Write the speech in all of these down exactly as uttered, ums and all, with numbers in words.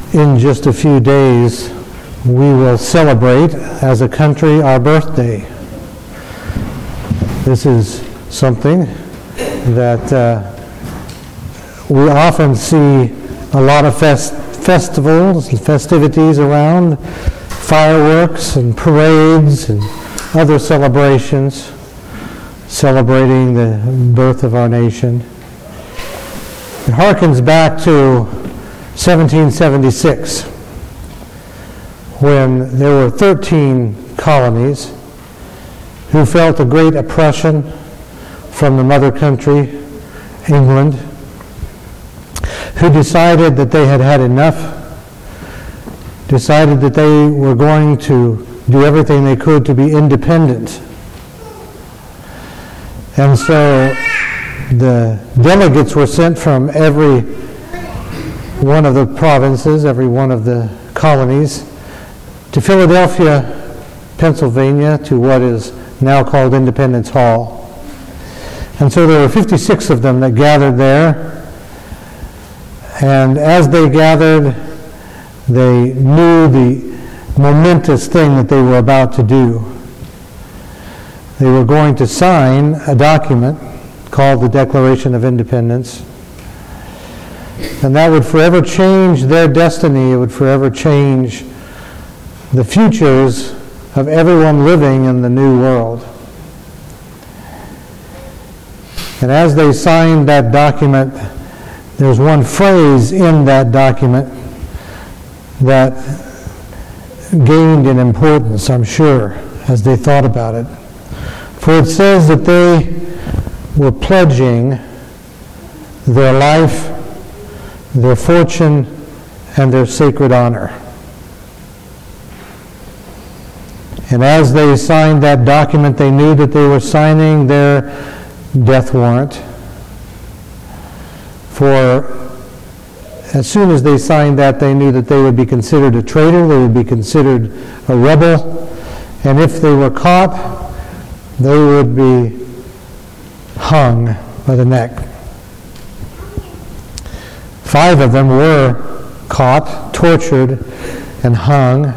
in just a few days, we will celebrate as a country our birthday. This is something that uh, we often see a lot of fest- festivals and festivities around, fireworks and parades and other celebrations celebrating the birth of our nation. It harkens back to seventeen seventy-six, when there were thirteen colonies who felt a great oppression from the mother country, England, who decided that they had had enough, decided that they were going to do everything they could to be independent. And so the delegates were sent from every one of the provinces, every one of the colonies, to Philadelphia, Pennsylvania, to what is now called Independence Hall. And so there were fifty-six of them that gathered there. And as they gathered, they knew the momentous thing that they were about to do. They were going to sign a document called the Declaration of Independence. And that would forever change their destiny. It would forever change the futures of everyone living in the new world. And as they signed that document, there's one phrase in that document that gained in importance, I'm sure, as they thought about it. For it says that they were pledging their life, their fortune, and their sacred honor. And as they signed that document, they knew that they were signing their death warrant. For as soon as they signed that, they knew that they would be considered a traitor, they would be considered a rebel, and if they were caught, they would be hung by the neck. Five of them were caught, tortured, and hung.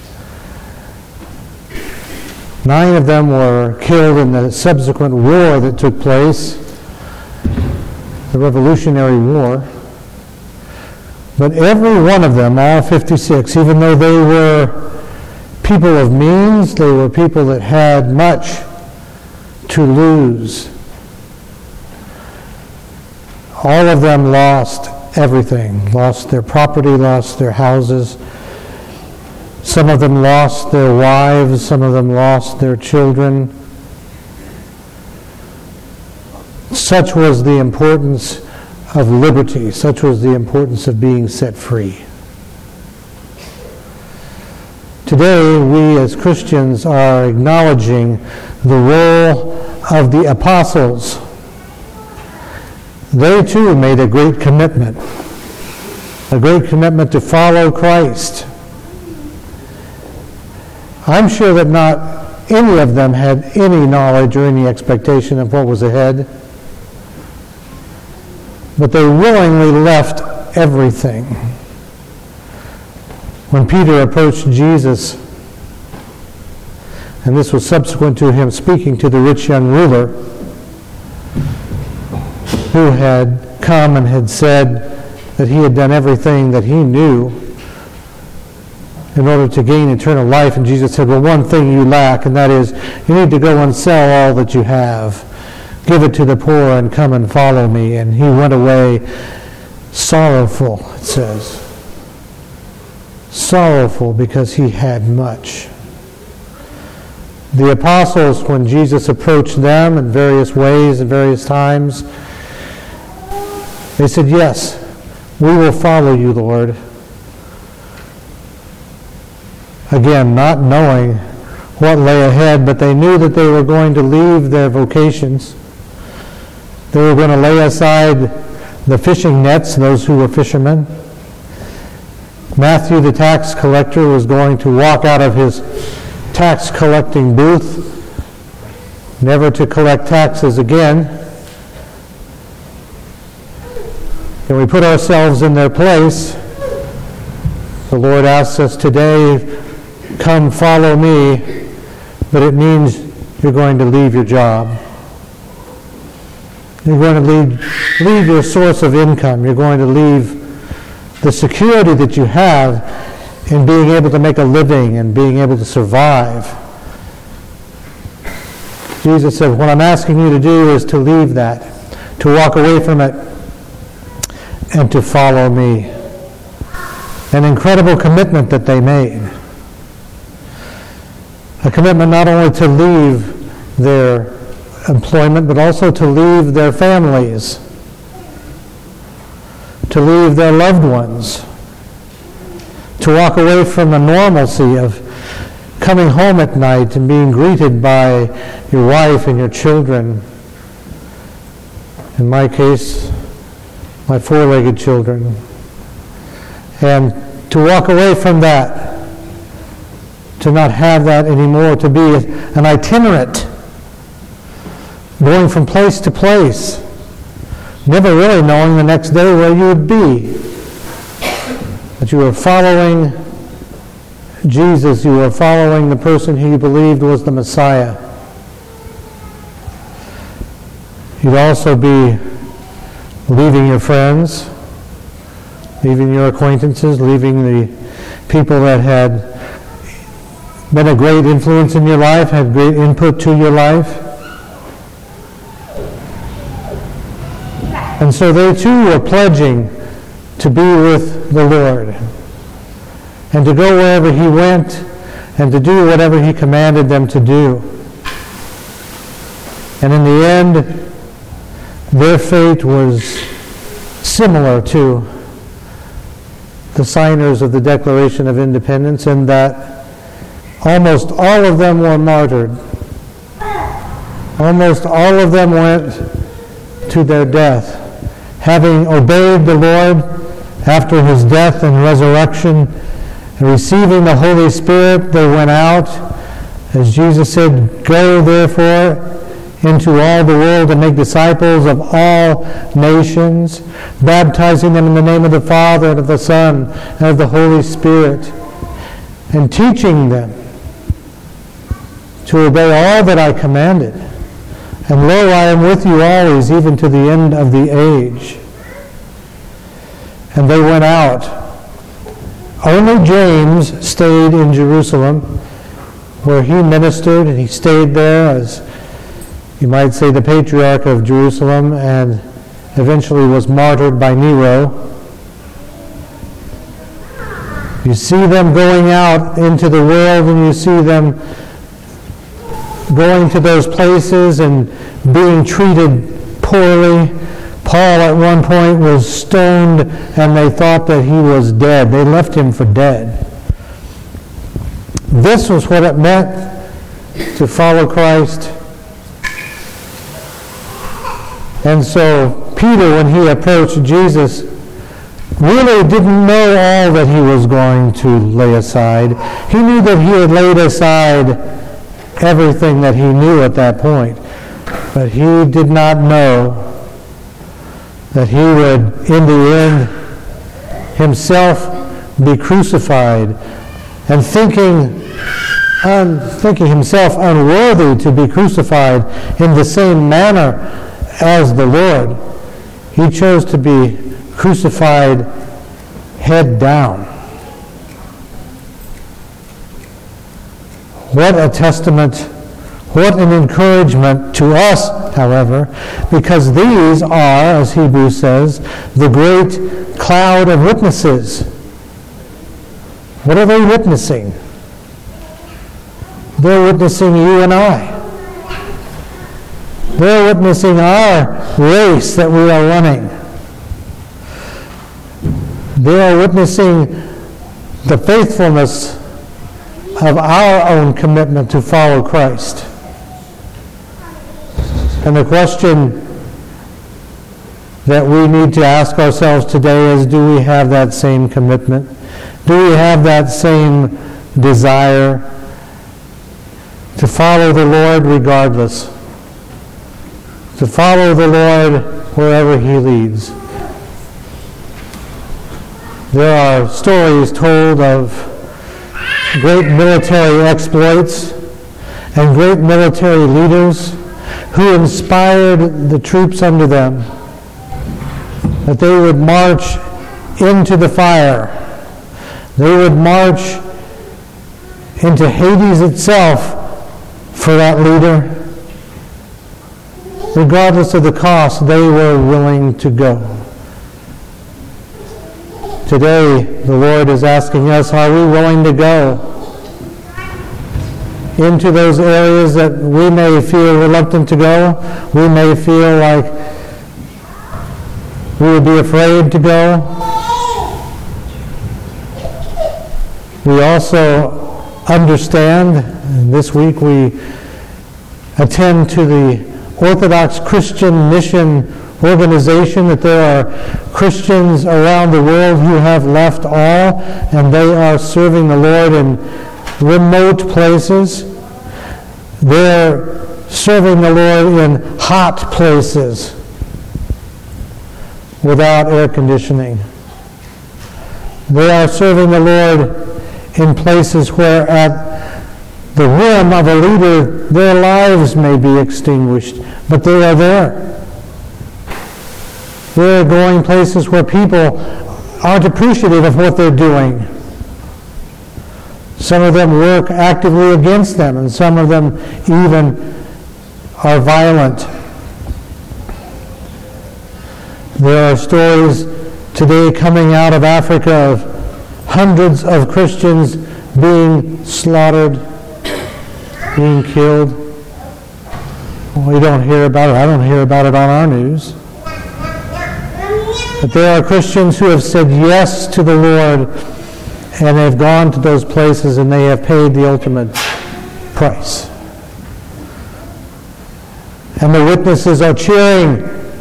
Nine of them were killed in the subsequent war that took place, the Revolutionary War. But every one of them, all fifty-six, even though they were people of means, they were people that had much to lose, all of them lost everything, lost their property, lost their houses. Some of them lost their wives, some of them lost their children. Such was the importance of liberty, such was the importance of being set free. Today, we as Christians are acknowledging the role of the apostles. They too made a great commitment, a great commitment to follow Christ. I'm sure that not any of them had any knowledge or any expectation of what was ahead, but they willingly left everything. When Peter approached Jesus, and this was subsequent to him speaking to the rich young ruler, who had come and had said that he had done everything that he knew in order to gain eternal life. And Jesus said, well, one thing you lack, and that is you need to go and sell all that you have. Give it to the poor and come and follow me. And he went away sorrowful, it says. Sorrowful because he had much. The apostles, when Jesus approached them in various ways at various times, they said, yes, we will follow you, Lord. Again, not knowing what lay ahead, but they knew that they were going to leave their vocations. They were going to lay aside the fishing nets, those who were fishermen. Matthew, the tax collector, was going to walk out of his tax collecting booth, never to collect taxes again. Can we put ourselves in their place? The Lord asks us today, come follow me, but it means you're going to leave your job. You're going to leave, leave your source of income. You're going to leave the security that you have in being able to make a living and being able to survive. Jesus said, what I'm asking you to do is to leave that, to walk away from it, and to follow me. An incredible commitment that they made. A commitment not only to leave their employment, but also to leave their families, to leave their loved ones, to walk away from the normalcy of coming home at night and being greeted by your wife and your children. In my case, my four-legged children. And to walk away from that, to not have that anymore, to be an itinerant, going from place to place, never really knowing the next day where you would be. But you were following Jesus, you were following the person who you believed was the Messiah. You'd also be leaving your friends, leaving your acquaintances, leaving the people that had been a great influence in your life, had great input to your life. And so they too were pledging to be with the Lord and to go wherever he went and to do whatever he commanded them to do. And in the end, their fate was similar to the signers of the Declaration of Independence, in that almost all of them were martyred. Almost all of them went to their death. Having obeyed the Lord after his death and resurrection, and receiving the Holy Spirit, they went out, as Jesus said, go therefore into all the world and make disciples of all nations, baptizing them in the name of the Father and of the Son and of the Holy Spirit, and teaching them to obey all that I commanded. And lo, I am with you always, even to the end of the age. And they went out. Only James stayed in Jerusalem, where he ministered, and he stayed there as, you might say, the patriarch of Jerusalem, and eventually was martyred by Nero. You see them going out into the world, and you see them going to those places and being treated poorly. Paul at one point was stoned, and they thought that he was dead. They left him for dead. This was what it meant to follow Christ. And so Peter, when he approached Jesus, really didn't know all that he was going to lay aside. He knew that he had laid aside everything that he knew at that point. But he did not know that he would, in the end, himself be crucified, and thinking, un, thinking himself unworthy to be crucified in the same manner as the Lord, he chose to be crucified head down. What a testament, what an encouragement to us, however, because these are, as Hebrews says, the great cloud of witnesses. What are they witnessing? They're witnessing you and I. They're witnessing our race that we are running. They are witnessing the faithfulness of our own commitment to follow Christ. And the question that we need to ask ourselves today is, do we have that same commitment? Do we have that same desire to follow the Lord regardless? To follow the Lord wherever he leads? There are stories told of great military exploits and great military leaders who inspired the troops under them, that they would march into the fire. They would march into Hades itself for that leader. Regardless of the cost, they were willing to go. Today, the Lord is asking us, are we willing to go into those areas that we may feel reluctant to go? We may feel like we would be afraid to go. We also understand, and this week we attend to the Orthodox Christian Mission Organization, that there are Christians around the world who have left all and they are serving the Lord in remote places. They're serving the Lord in hot places without air conditioning. They are serving the Lord in places where at the whim of a leader their lives may be extinguished, but they are there. They're going places where people aren't appreciative of what they're doing. Some of them work actively against them, and some of them even are violent. There are stories today coming out of Africa of hundreds of Christians being slaughtered, being killed. We don't hear about it. I don't hear about it on our news. But there are Christians who have said yes to the Lord, and they've gone to those places and they have paid the ultimate price. And the witnesses are cheering.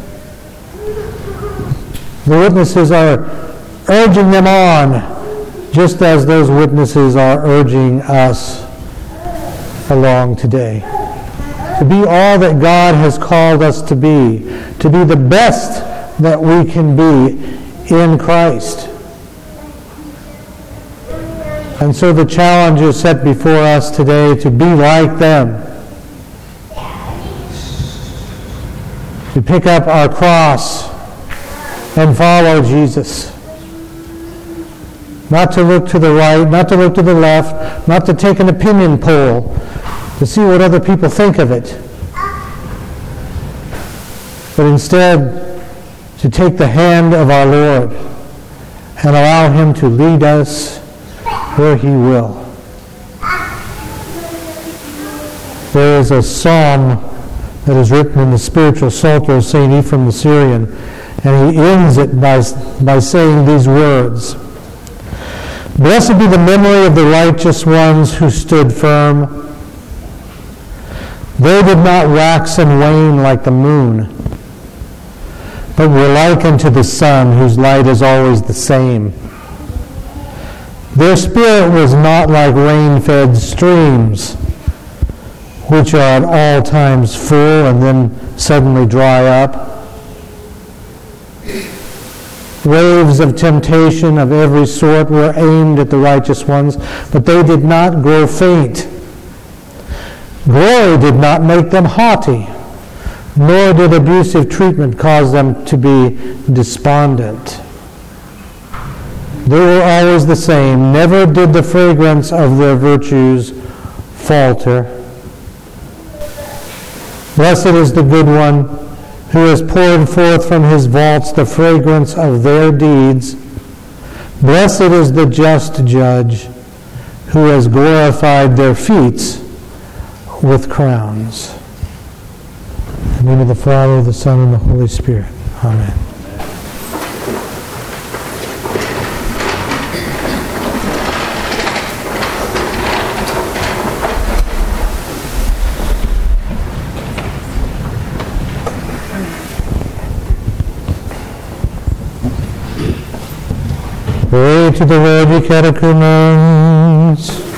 The witnesses are urging them on, just as those witnesses are urging us along today. To be all that God has called us to be, to be the best that we can be in Christ. And so the challenge is set before us today to be like them. To pick up our cross and follow Jesus. Not to look to the right, not to look to the left, not to take an opinion poll to see what other people think of it. But instead, to take the hand of our Lord and allow Him to lead us where He will. There is a psalm that is written in the spiritual psalter of Saint Ephraim the Syrian, and he ends it by, by saying these words: Blessed be the memory of the righteous ones who stood firm. They did not wax and wane like the moon, but were likened to the sun, whose light is always the same. Their spirit was not like rain-fed streams, which are at all times full and then suddenly dry up. Waves of temptation of every sort were aimed at the righteous ones, but they did not grow faint. Glory did not make them haughty, nor did abusive treatment cause them to be despondent. They were always the same. Never did the fragrance of their virtues falter. Blessed is the good one who has poured forth from his vaults the fragrance of their deeds. Blessed is the just judge who has glorified their feet with crowns. In the name of the Father, the Son, and the Holy Spirit. Amen. Pray to the Lord, ye catechumens.